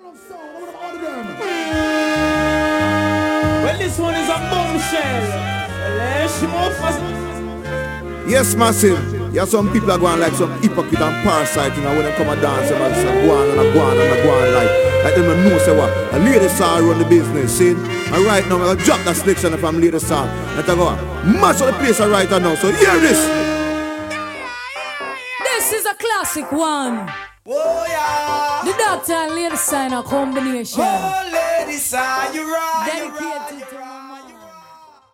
Well, this one is a bombshell. Yes, massive. Yeah, some people are going like some hypocrite and parasite, you know, when they come and dance, and say, go on and go on and go on, like them don't know, say what? A lady saw run the business, see? And right now, I'm going to drop that selection from lady saw. And I go, mash up the place right now, so hear this. This is a classic one. Oh, yeah. The doctor and lady sign a combination. Oh, lady sign, you're right. Dedicated